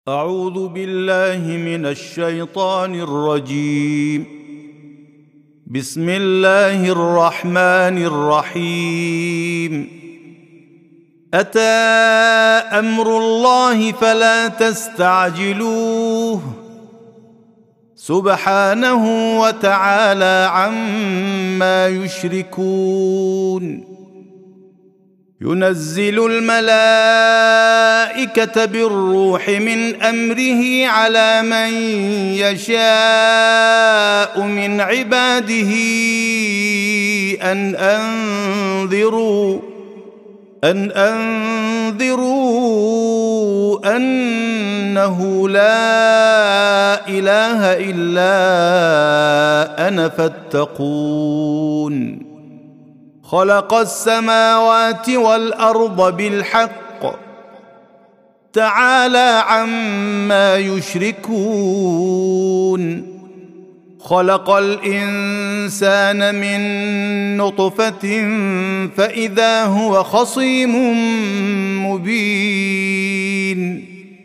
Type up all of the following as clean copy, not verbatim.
أعوذ بالله من الشيطان الرجيم. بسم الله الرحمن الرحيم. أتى أمر الله فلا تستعجلوه سبحانه وتعالى عما يشركون. ينزل الملائكة بالروح من أمره على من يشاء من عباده أن أنذروا أنه لا إله إلا أنا فاتقون. خلق السماوات والأرض بالحق تعالى عما يشركون. خلق الإنسان من نطفة فإذا هو خصيم مبين.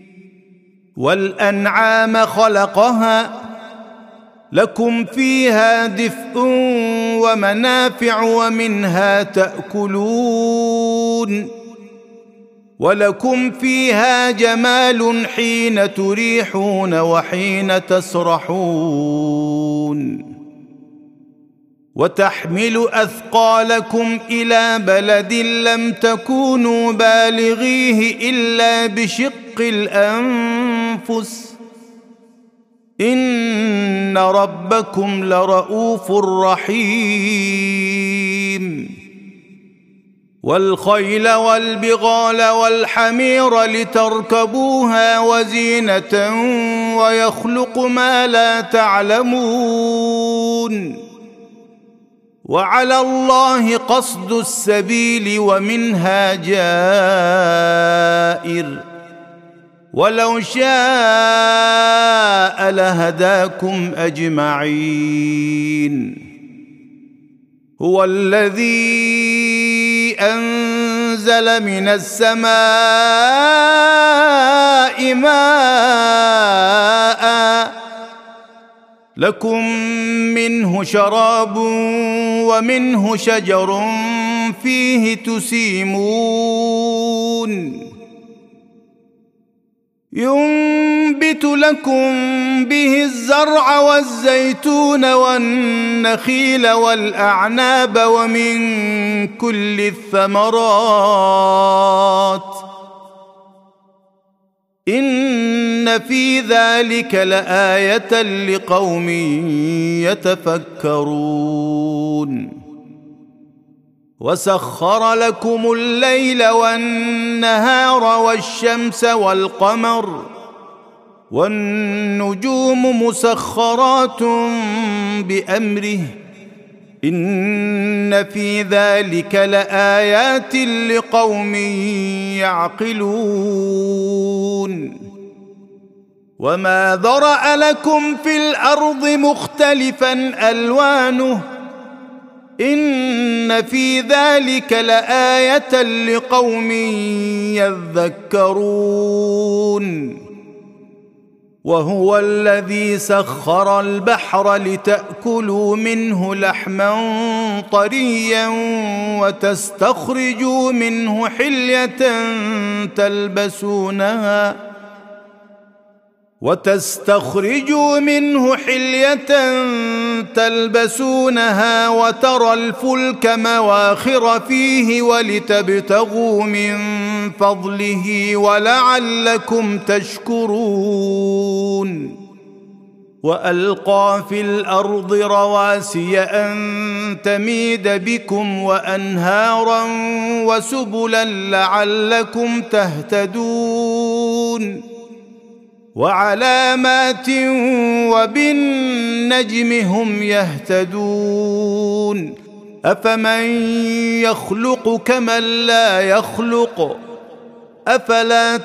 والأنعام خلقها لكم فيها دفء ومنافع ومنها تأكلون. ولكم فيها جمال حين تريحون وحين تسرحون. وتحمل أثقالكم إلى بلد لم تكونوا بالغيه إلا بشق الأنفس إن ربكم لرؤوف رحيم. والخيل والبغال والحمير لتركبوها وزينة ويخلق ما لا تعلمون. وعلى الله قصد السبيل ومنها جائر ولو شاء لهداكم أجمعين. هو الذي أنزل من السماء ماء لكم منه شراب ومنه شجر فيه تسيمون. ينبت لكم به الزرع والزيتون والنخيل والأعناب ومن كل الثمرات إن في ذلك لآية لقوم يتفكرون. وسخر لكم الليل والنهار والشمس والقمر والنجوم مسخرات بأمره إن في ذلك لآيات لقوم يعقلون. وما ذرأ لكم في الأرض مختلفا ألوانه إن في ذلك لآية لقوم يذكرون. وهو الذي سخر البحر لتأكلوا منه لحما طريا وتستخرجوا منه حلية تلبسونها وترى الفلك مواخر فيه ولتبتغوا من فضله ولعلكم تشكرون. وألقى في الأرض رواسي أن تميد بكم وأنهارا وسبلا لعلكم تهتدون. وعلامات وبالنجم هم يهتدون. أفمن يخلق كمن لا يخلق أفلا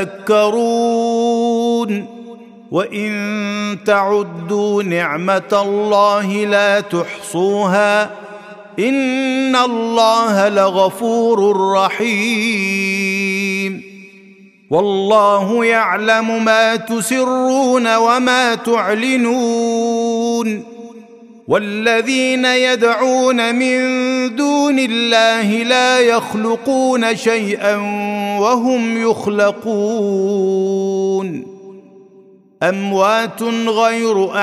تذكرون. وإن تعدوا نعمة الله لا تحصوها إن الله لغفور رحيم. والله يعلم ما تسرون وما تعلنون والذين يدعون من دون الله لا يخلقون شيئا وهم يخلقون أموات غير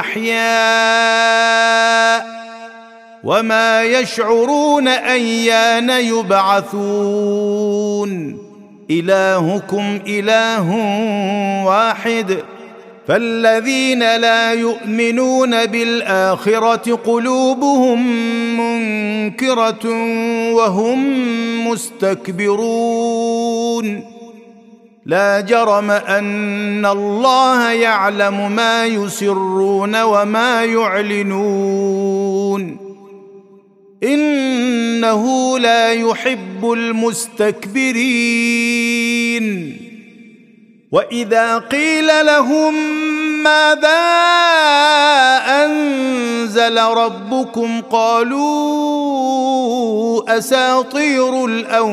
أحياء وما يشعرون أيان يبعثون إلهكم إله واحد فالذين لا يؤمنون بالآخرة قلوبهم منكرة وهم مستكبرون لا جرم أن الله يعلم ما يسرون وما يعلنون إنه لا يحب المستكبرين وإذا قيل لهم ماذا أنزل ربكم قالوا أساطير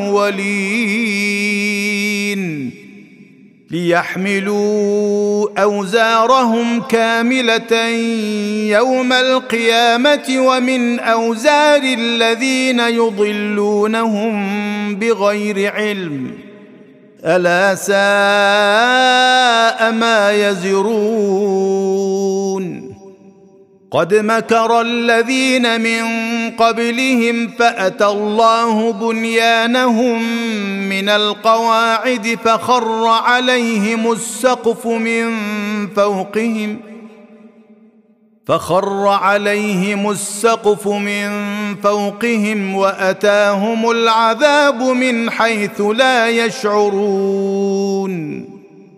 الأولين ليحملوا أوزارهم كاملة يوم القيامة ومن أوزار الذين يضلونهم بغير علم ألا ساء ما يزرون قد مكر الذين من قبلهم فأتى الله بنيانهم من القواعد فخر عليهم السقف من فوقهم وأتاهم العذاب من حيث لا يشعرون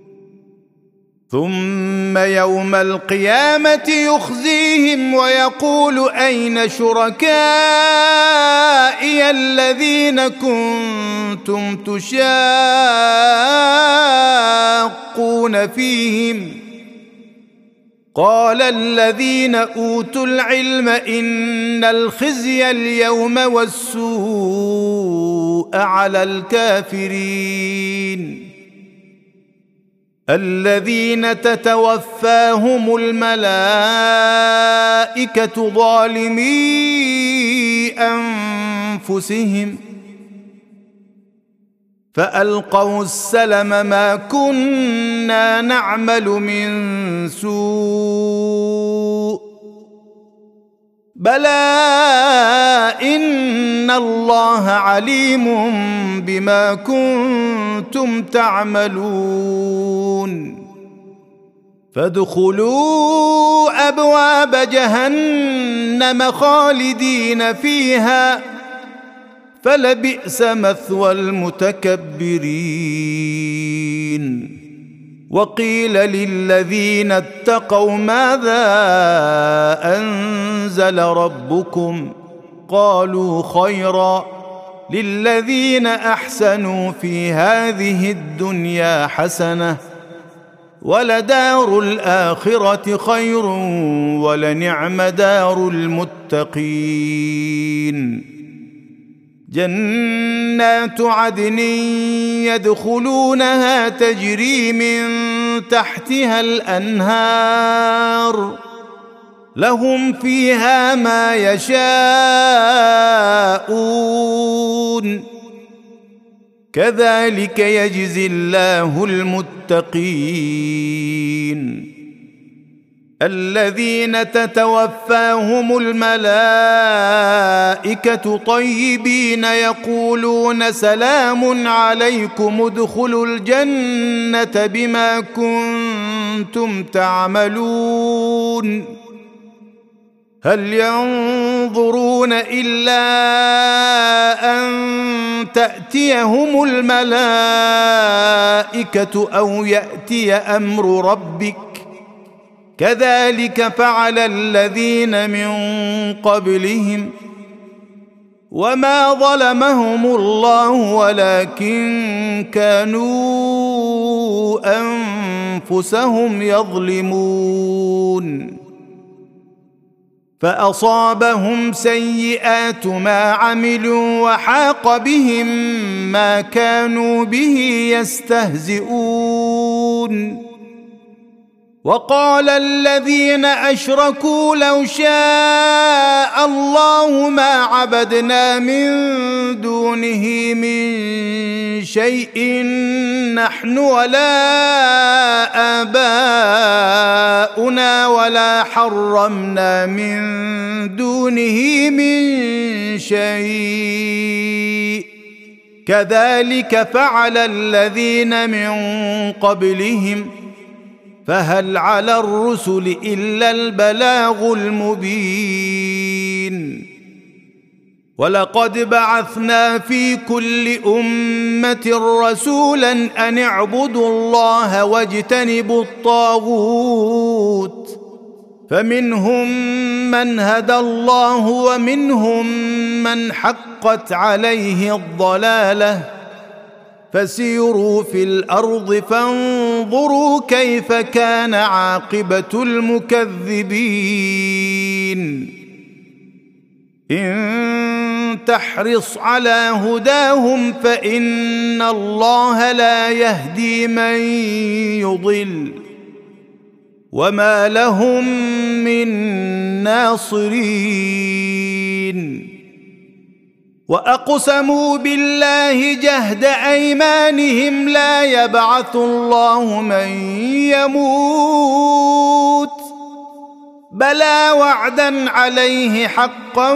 ثم يوم القيامة يخزيهم ويقول أين شركائي الذين كنتم تشاقون فيهم قال الذين أوتوا العلم إن الخزي اليوم والسوء على الكافرين الذين تتوفاهم الملائكة ظالمي أنفسهم فألقوا السلم ما كنا نعمل من سوء بلى إن الله عليم بما كنتم تعملون فادخلوا أبواب جهنم خالدين فيها فلبئس مثوى المتكبرين وقيل للذين اتقوا ماذا أنزل ربكم قالوا خيرا للذين أحسنوا في هذه الدنيا حسنة ولدار الآخرة خير ولنعم دار المتقين جنات عدن يدخلونها تجري من تحتها الأنهار لهم فيها ما يشاءون كذلك يجزي الله المتقين الذين تتوفاهم الملائكة طيبين يقولون سلام عليكم ادخلوا الجنة بما كنتم تعملون هل ينظرون إلا أن تأتيهم الملائكة أو يأتي أمر ربك كذلك فعل الذين من قبلهم وما ظلمهم الله ولكن كانوا أنفسهم يظلمون فأصابهم سيئات ما عملوا وحاق بهم ما كانوا به يستهزئون وقال الذين أشركوا لو شاء الله ما عبدنا من دونه من شيء نحن ولا آباؤنا ولا حرمنا من دونه من شيء كذلك فعل الذين من قبلهم فهل على الرسل إلا البلاغ المبين ولقد بعثنا في كل أمة رسولا أن اعبدوا الله واجتنبوا الطاغوت فمنهم من هدى الله ومنهم من حقت عليه الضلالة فسيروا في الأرض فانظروا كيف كان عاقبة المكذبين إن تحرص على هداهم فإن الله لا يهدي من يضل وما لهم من ناصرين وأقسموا بالله جهد أيمانهم لا يبعث الله من يموت بلى وعدا عليه حقا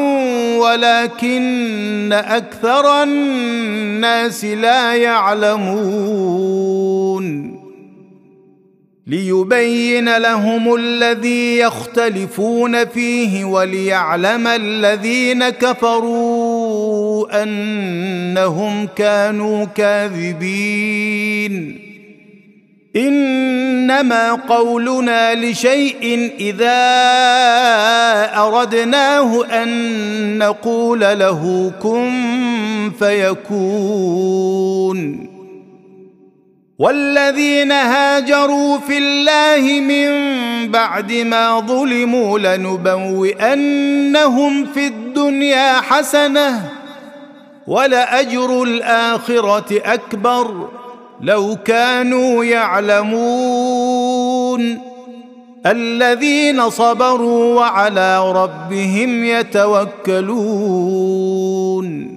ولكن أكثر الناس لا يعلمون ليبين لهم الذي يختلفون فيه وليعلم الذين كفروا أنهم كانوا كاذبين إنما قولنا لشيء إذا أردناه أن نقول له كن فيكون والذين هاجروا في الله من بعد ما ظلموا لنبوئنهم في الدنيا حسنة ولأجر الآخرة أكبر لو كانوا يعلمون الذين صبروا وعلى ربهم يتوكلون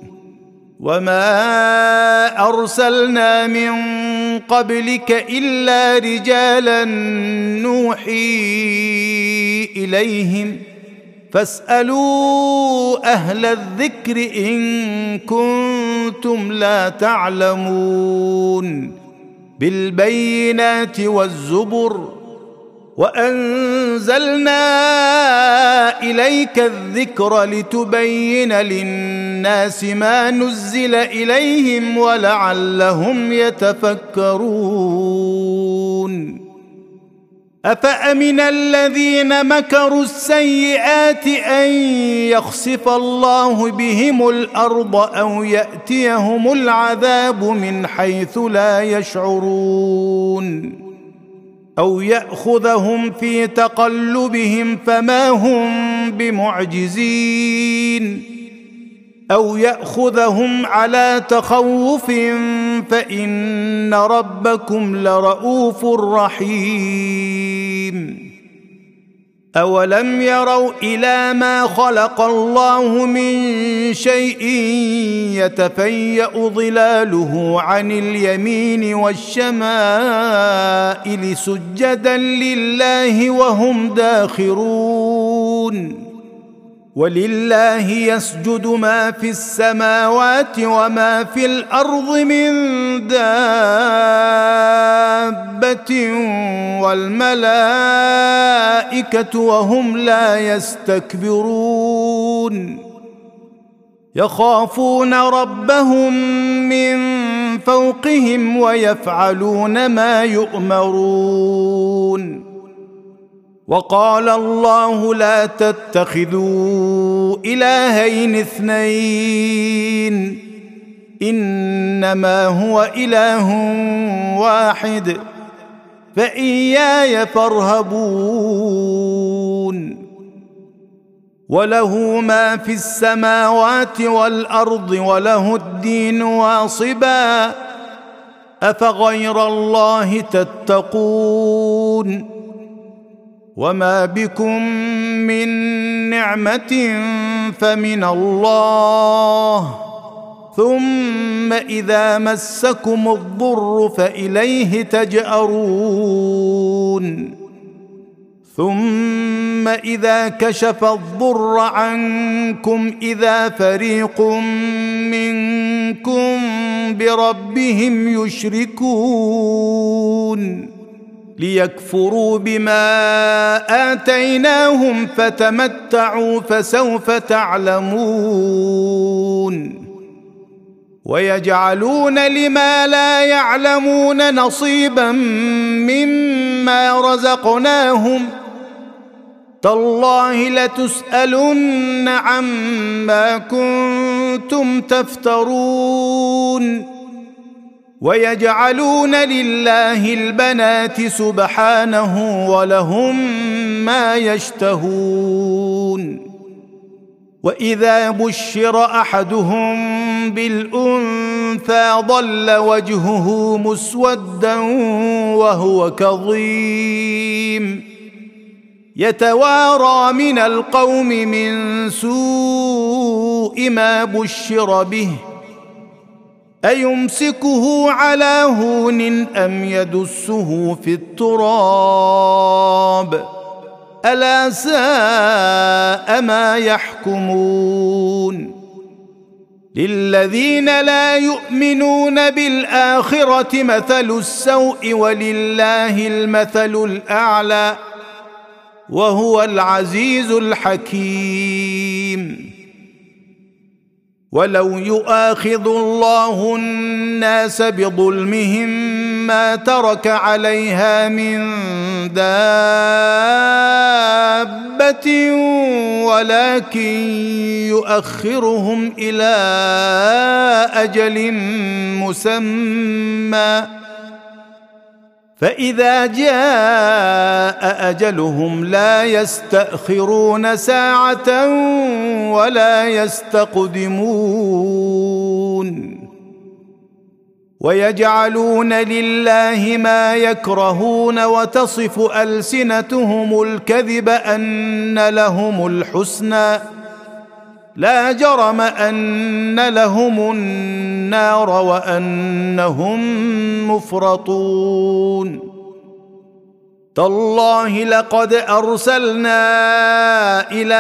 وما أرسلنا من قبلك إلا رجالا نوحي إليهم فاسألوا أهل الذكر إن كنتم لا تعلمون بالبينات والزبر وأنزلنا إليك الذكر لتبين للناس ما نزل إليهم ولعلهم يتفكرون أفأمن الذين مكروا السيئات أن يخسف الله بهم الأرض أو يأتيهم العذاب من حيث لا يشعرون أو يأخذهم في تقلبهم فما هم بمعجزين أو يأخذهم على تخوف فإن ربكم لرؤوف رحيم أولم يروا إلى ما خلق الله من شيء يتفيأ ظلاله عن اليمين والشمائل سجدا لله وهم داخرون ولله يسجد ما في السماوات وما في الأرض من دابة والملائكة وهم لا يستكبرون يخافون ربهم من فوقهم ويفعلون ما يؤمرون وقال الله لا تتخذوا إلهين اثنين إنما هو إله واحد فإياي فارهبون وله ما في السماوات والأرض وله الدين واصبا أفغير الله تتقون وما بكم من نعمة فمن الله ثم إذا مسكم الضر فإليه تجأرون ثم إذا كشف الضر عنكم إذا فريق منكم بربهم يشركون ليكفروا بما آتيناهم فتمتعوا فسوف تعلمون ويجعلون لما لا يعلمون نصيبا مما رزقناهم تالله لتسألن عما كنتم تفترون ويجعلون لله البنات سبحانه ولهم ما يشتهون وإذا بشر أحدهم بالأنثى ظل وجهه مسودا وهو كظيم يتوارى من القوم من سوء ما بشر به أيمسكه على هون أم يدسه في التراب ألا ساء ما يحكمون للذين لا يؤمنون بالآخرة مثل السوء ولله المثل الأعلى وهو العزيز الحكيم ولو يؤاخذ الله الناس بظلمهم ما ترك عليها من دابة ولكن يؤخرهم إلى أجل مسمى فإذا جاء أجلهم لا يستأخرون ساعة ولا يستقدمون ويجعلون لله ما يكرهون وتصف ألسنتهم الكذب أن لهم الحسنى لا جرم أن لهم النار وأنهم مفرطون تالله لقد أرسلنا إلى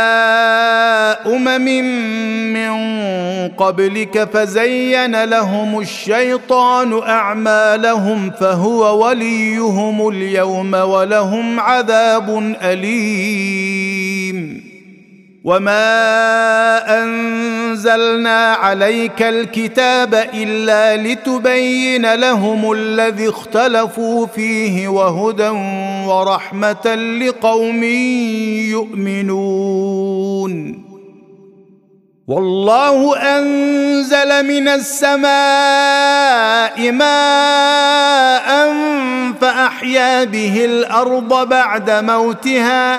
من قبلك فزين لهم الشيطان أعمالهم فهو وليهم اليوم ولهم عذاب أليم وما أنزلنا عليك الكتاب إلا لتبين لهم الذي اختلفوا فيه وهدى ورحمة لقوم يؤمنون والله أنزل من السماء ماء فأحيا به الأرض بعد موتها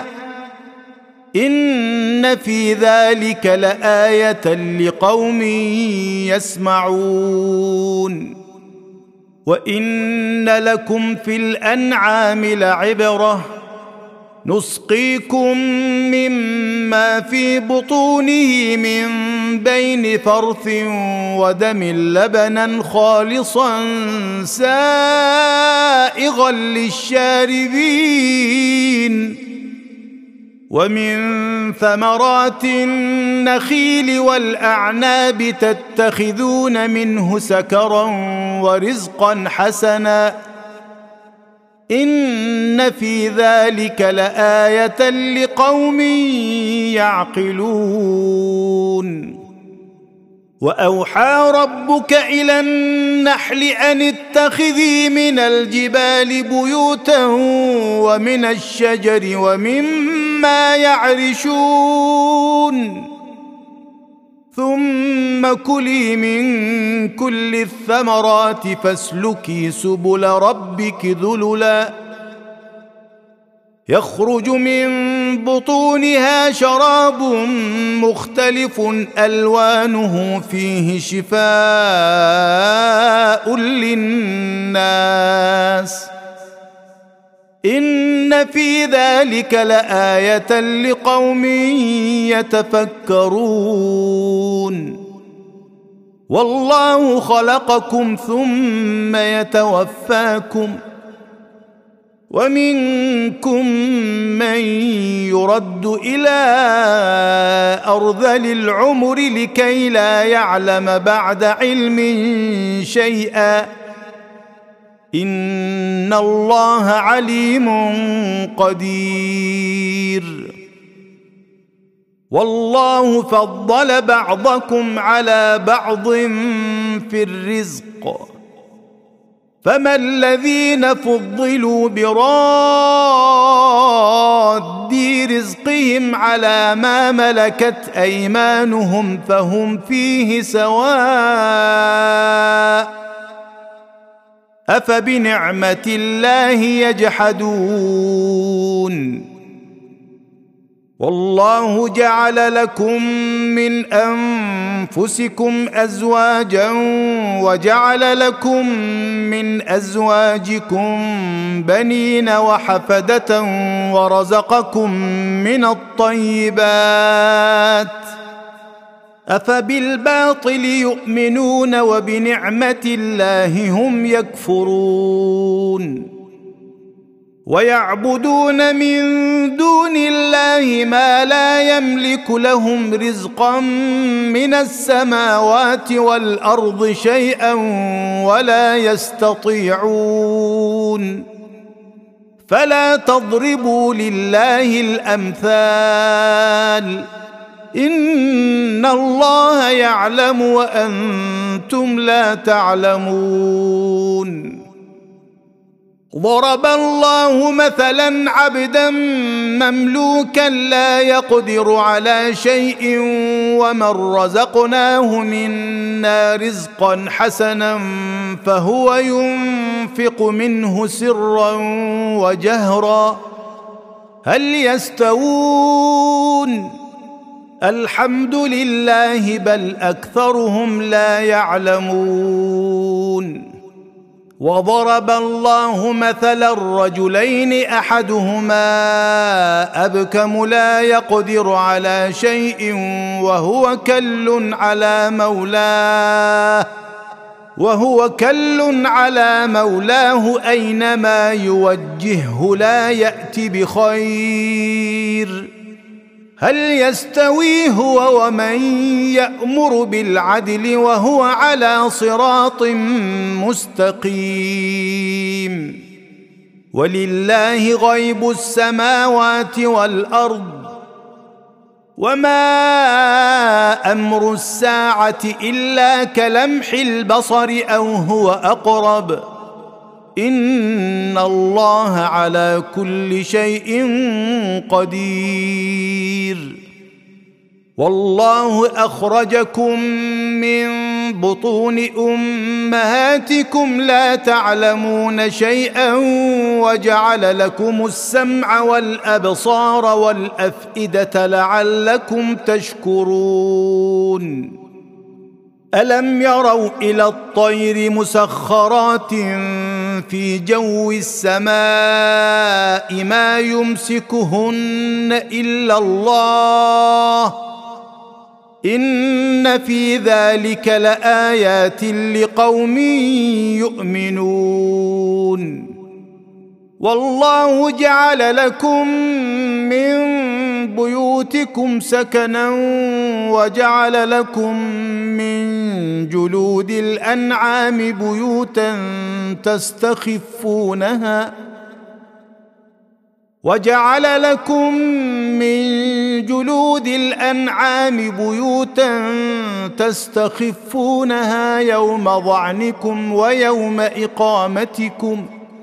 إن في ذلك لآية لقوم يسمعون وإن لكم في الأنعام لعبرة نسقيكم مما في بطونه من بين فرث ودم لبنا خالصا سائغا للشاربين ومن ثمرات النخيل والأعناب تتخذون منه سكرا ورزقا حسنا إن في ذلك لآية لقوم يعقلون وأوحى ربك إلى النحل أن اتخذي من الجبال بيوتا ومن الشجر ومما يعرشون ثم كلي من كل الثمرات فاسلكي سبل ربك ذللا يخرج من بطونها شراب مختلف ألوانه فيه شفاء للناس إن في ذلك لآية لقوم يتفكرون والله خلقكم ثم يتوفاكم ومنكم من يرد إلى أرذل العمر لكي لا يعلم بعد علم شيئا إن الله عليم قدير والله فضل بعضكم على بعض في الرزق فما الذين فضلوا براد رزقهم على ما ملكت أيمانهم فهم فيه سواء أفبنعمة الله يجحدون والله جعل لكم من أنفسكم أزواجا وجعل لكم من أزواجكم بنين وحفدة ورزقكم من الطيبات أفبالباطل يؤمنون وبنعمة الله هم يكفرون ويعبدون من دون الله ما لا يملك لهم رزقا من السماوات والأرض شيئا ولا يستطيعون فلا تضربوا لله الأمثال إن الله يعلم وأنتم لا تعلمون ضرب الله مثلا عبدا مملوكا لا يقدر على شيء ومن رزقناه منا رزقا حسنا فهو ينفق منه سرا وجهرا هل يستوون الحمد لله بل أكثرهم لا يعلمون وضرب الله مثلا الرجلين أحدهما أبكم لا يقدر على شيء وهو كل على مولاه أينما يوجهه لا يأتي بخير هل يستوي هو ومن يأمر بالعدل وهو على صراط مستقيم ولله غيب السماوات والأرض وما أمر الساعة إلا كلمح البصر أو هو أقرب إن الله على كل شيء قدير والله أخرجكم من بطون أمهاتكم لا تعلمون شيئا وجعل لكم السمع والأبصار والأفئدة لعلكم تشكرون ألم يروا إلى الطير مسخرات في جو السماء ما يمسكهن إلا الله إن في ذلك لآيات لقوم يؤمنون والله جعل لكم من بيوتكم سكنا وجعل لكم من جلود الأنعام بيوتا تستخفونها يوم ظعنكم ويوم إقامتكم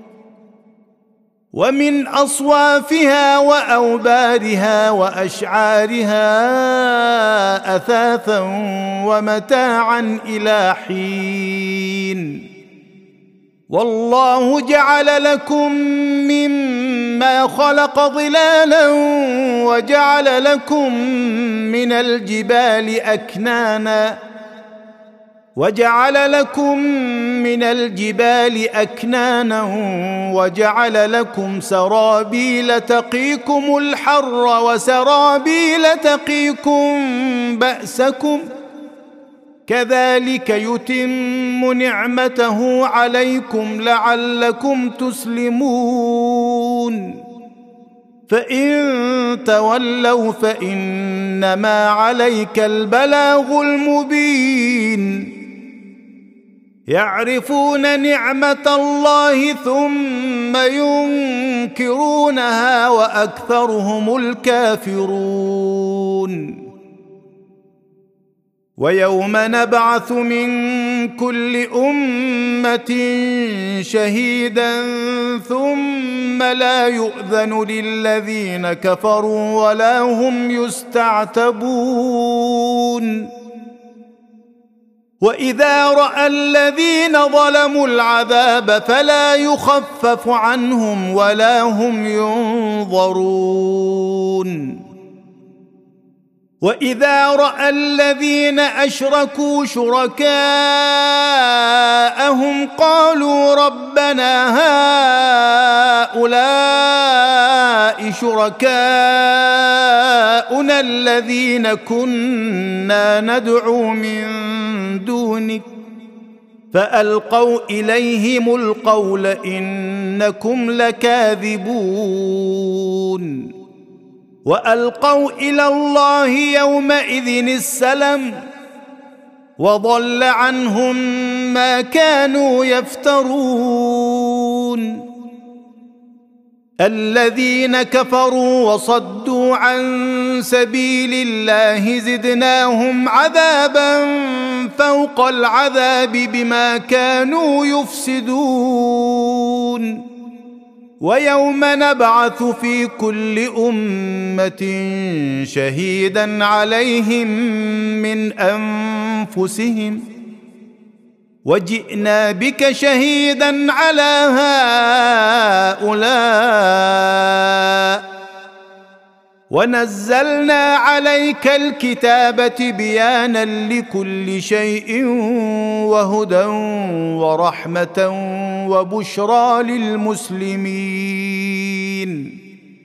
ومن أصوافها وأوبارها وأشعارها أثاثا ومتاعا إلى حين والله جعل لكم مما خلق ظلالا وجعل لكم من الجبال أكنانا وجعل لكم سرابيل تقيكم الحر وسرابيل تقيكم بأسكم كذلك يتم نعمته عليكم لعلكم تسلمون فإن تولوا فإنما عليك البلاغ المبين يعرفون نعمة الله ثم ينكرونها وأكثرهم الكافرون ويوم نبعث من كل أمة شهيدا ثم لا يؤذن للذين كفروا ولا هم يستعتبون وإذا رأى الذين ظلموا العذاب فلا يخفف عنهم ولا هم ينظرون وإذا رأى الذين أشركوا شركاءهم قالوا ربنا هؤلاء شركاؤنا الذين كنا ندعو من دونك فألقوا إليهم القول إنكم لكاذبون وألقوا إلى الله يومئذ السلم وضل عنهم ما كانوا يفترون الذين كفروا وصدوا عن سبيل الله زدناهم عذابا فوق العذاب بما كانوا يفسدون ويوم نبعث في كل أمة شهيدا عليهم من أنفسهم وجئنا بك شهيدا على هؤلاء ونزلنا عليك الكتاب بيانا لكل شيء وهدى ورحمة وبشرى للمسلمين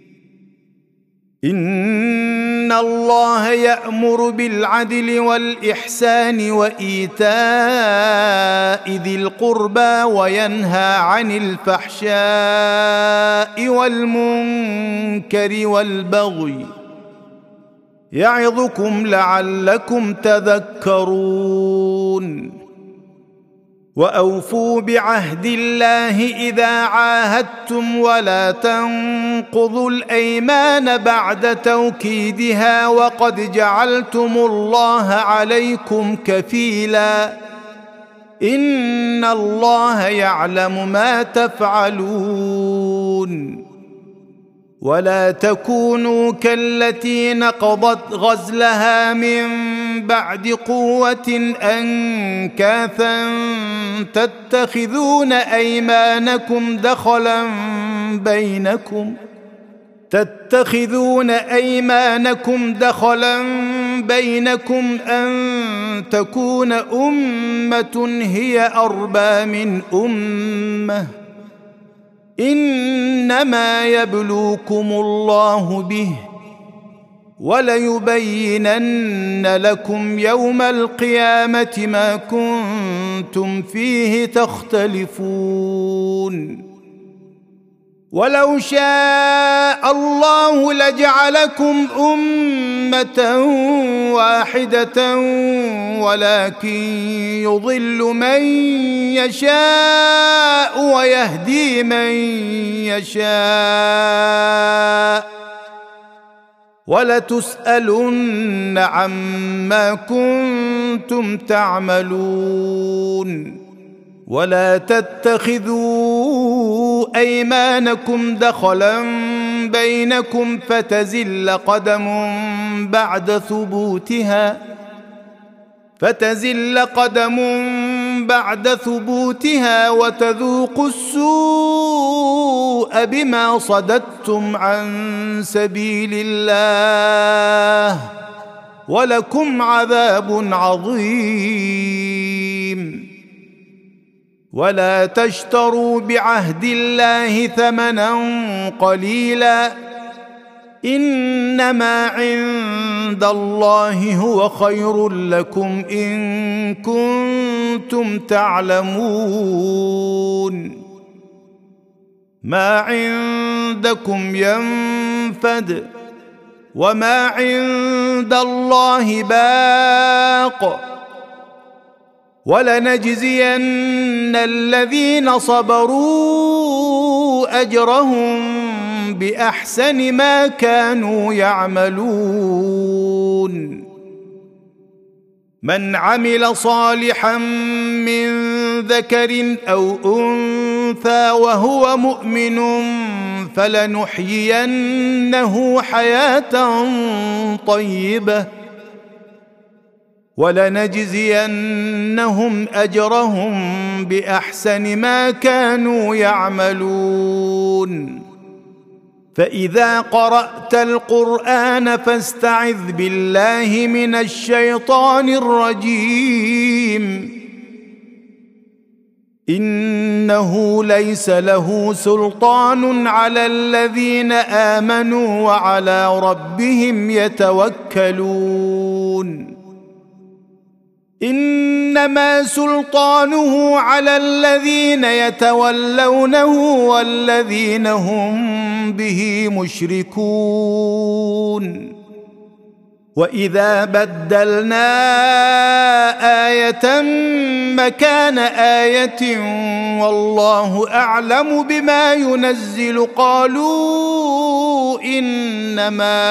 إن الله يأمر بالعدل والإحسان وإيتاء ذي القربى وينهى عن الفحشاء والمنكر والبغي يعظكم لعلكم تذكرون وأوفوا بعهد الله إذا عاهدتم ولا تنقضوا الأيمان بعد توكيدها وقد جعلتم الله عليكم كفيلا إن الله يعلم ما تفعلون ولا تكونوا كالتي نقضت غزلها من بعد قوة أنكاثا تتخذون أيمانكم دخلا بينكم أن تكون أمة هي أربى من أمة إنما يبلوكم الله به وليبينن لكم يوم القيامة ما كنتم فيه تختلفون ولو شاء الله لجعلكم أمة واحدة ولكن يضل من يشاء ويهدي من يشاء ولتسألن عما كنتم تعملون ولا تتخذوا أيمانكم دخلا بينكم فتزل قدم بعد ثبوتها وتذوقوا السوء بما صددتم عن سبيل الله ولكم عذاب عظيم. ولا تشتروا بعهد الله ثمنا قليلا إنما عند الله هو خير لكم إن كنتم تعلمون. ما عندكم ينفد وما عند الله باق ولنجزين الذين صبروا أجرهم بأحسن ما كانوا يعملون. من عمل صالحا من ذكر أو أنثى وهو مؤمن فلنحيينه حياة طيبة ولنجزينهم أجرهم بأحسن ما كانوا يعملون. فإذا قرأت القرآن فاستعذ بالله من الشيطان الرجيم إنه ليس له سلطان على الذين آمنوا وعلى ربهم يتوكلون. إنما سلطانه على الذين يتولونه والذين هم به مشركون. وإذا بدلنا آية مكان آية والله أعلم بما ينزل قالوا إنما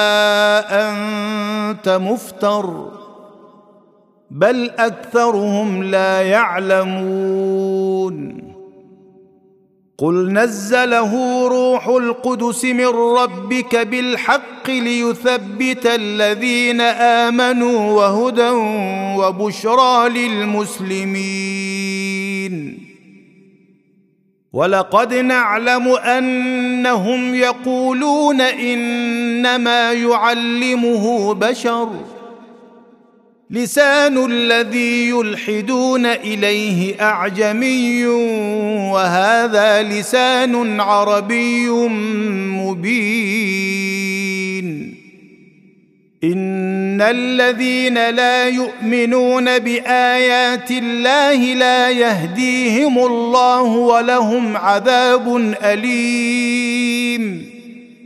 أنت مفتر بل أكثرهم لا يعلمون. قل نزله روح القدس من ربك بالحق ليثبت الذين آمنوا وهدى وبشرى للمسلمين. ولقد نعلم أنهم يقولون إنما يعلمه بشر لسان الذي يلحدون إليه أعجمي وهذا لسان عربي مبين. إن الذين لا يؤمنون بآيات الله لا يهديهم الله ولهم عذاب أليم.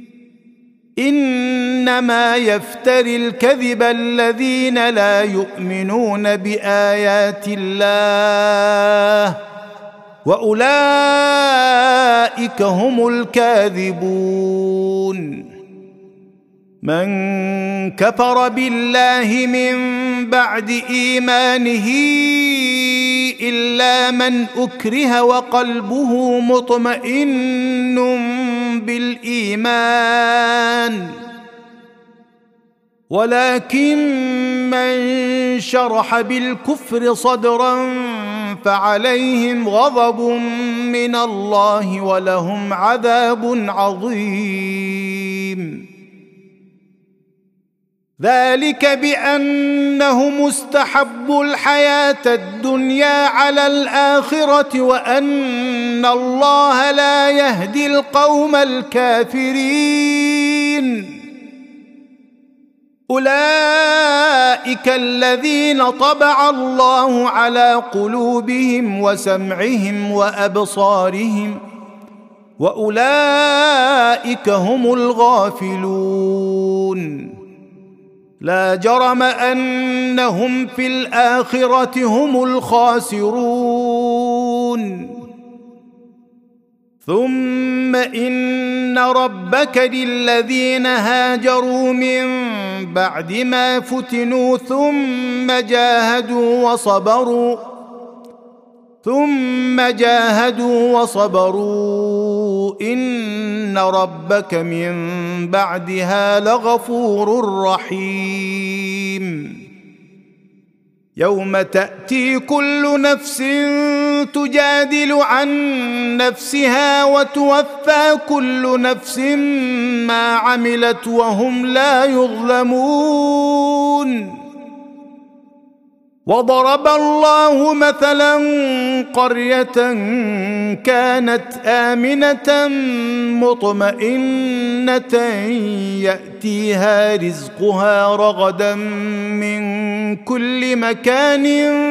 إنما يفتري الكذب الذين لا يؤمنون بآيات الله وأولئك هم الكاذبون. من كفر بالله من بعد إيمانه إلا من أكره وقلبه مطمئن بالإيمان ولكن من شرح بالكفر صدرا فعليهم غضب من الله ولهم عذاب عظيم. ذلك بأنهم استحبوا الحياة الدنيا على الآخرة وأن الله لا يهدي القوم الكافرين. أولئك الذين طبع الله على قلوبهم وسمعهم وأبصارهم وأولئك هم الغافلون. لا جرم أنهم في الآخرة هم الخاسرون. ثم إن ربك للذين هاجروا من بعد ما فتنوا ثم جاهدوا وصبروا إن ربك من بعدها لغفور رحيم. يوم تأتي كل نفس تجادل عن نفسها وتوفى كل نفس ما عملت وهم لا يظلمون. وضرب الله مثلا قرية كانت آمنة مطمئنة يأتيها رزقها رغدا من كل مكان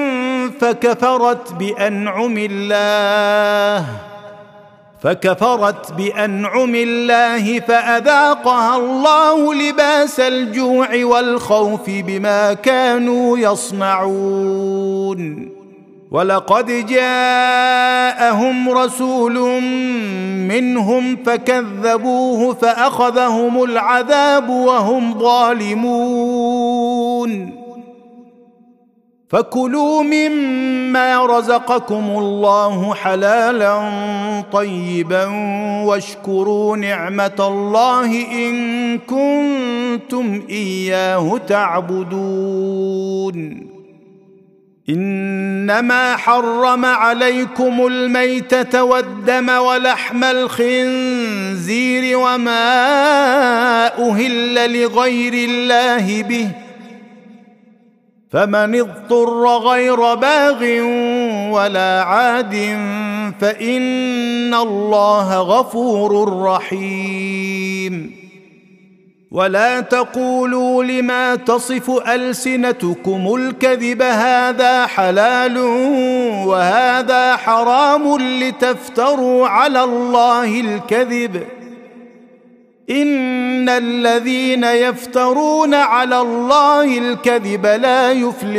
فكفرت بأنعم الله فأذاقها الله لباس الجوع والخوف بما كانوا يصنعون. ولقد جاءهم رسول منهم فكذبوه فأخذهم العذاب وهم ظالمون. فكلوا مما رزقكم الله حلالا طيبا واشكروا نعمة الله إن كنتم إياه تعبدون. إنما حرم عليكم الميتة والدم ولحم الخنزير وما أهل لغير الله به، فمن اضطر غير باغ ولا عاد فإن الله غفور رحيم. ولا تقولوا لما تصف ألسنتكم الكذب هذا حلال وهذا حرام لتفتروا على الله الكذب، إن الذين يفترون على الله الكذب لا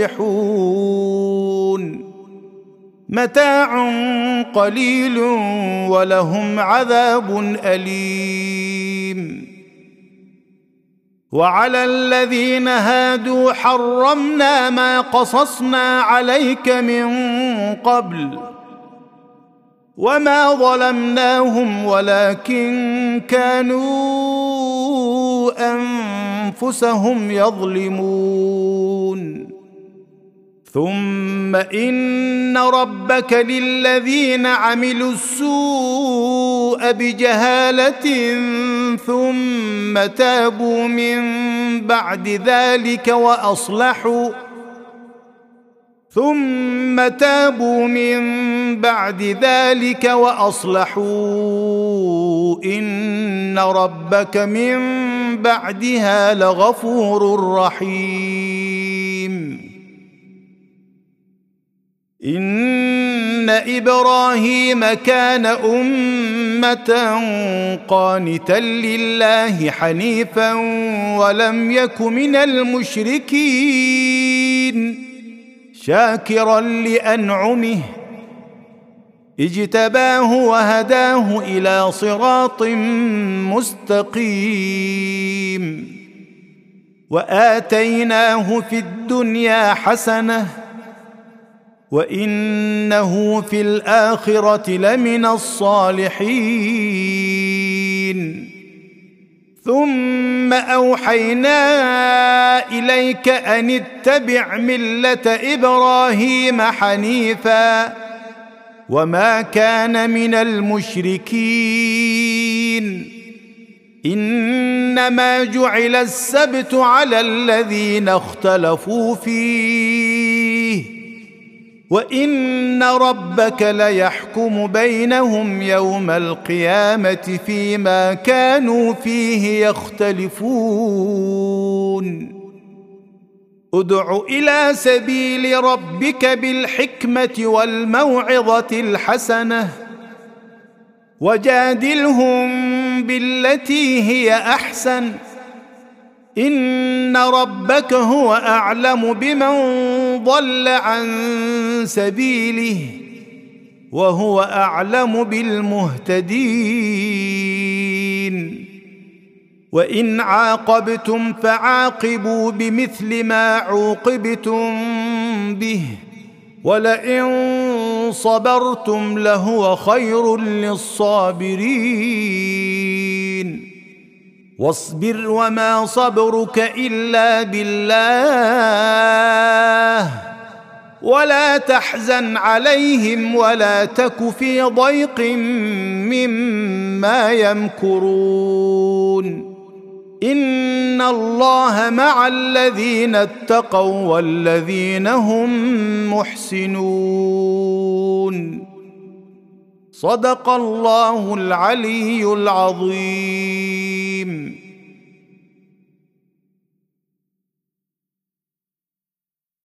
يفلحون. متاع قليل ولهم عذاب أليم. وعلى الذين هادوا حرمنا ما قصصنا عليك من قبل وما ظلمناهم ولكن كانوا أنفسهم يظلمون. ثم إن ربك للذين عملوا السوء بجهالة ثم تابوا من بعد ذلك وأصلحوا إن ربك من بعدها لغفور رحيم. إن إبراهيم كان أمة قانتا لله حنيفا ولم يك من المشركين شاكرا لأنعمه اجتباه وهداه إلى صراط مستقيم. وآتيناه في الدنيا حسنة وإنه في الآخرة لمن الصالحين. ثم أوحينا إليك أن اتبع ملة إبراهيم حنيفا وما كان من المشركين. إنما جعل السبت على الذين اختلفوا فيه وإن ربك ليحكم بينهم يوم القيامة فيما كانوا فيه يختلفون. ادع إلى سبيل ربك بالحكمة والموعظة الحسنة وجادلهم بالتي هي أحسن، إن ربك هو أعلم بمن ضل عن سبيله وهو أعلم بالمهتدين. وإن عاقبتم فعاقبوا بمثل ما عوقبتم به ولئن صبرتم لهو خير للصابرين. واصبر وما صبرك إلا بالله ولا تحزن عليهم ولا تك في ضيق مما يمكرون إن الله مع الذين اتقوا والذين هم محسنون صدق الله العلي العظيم.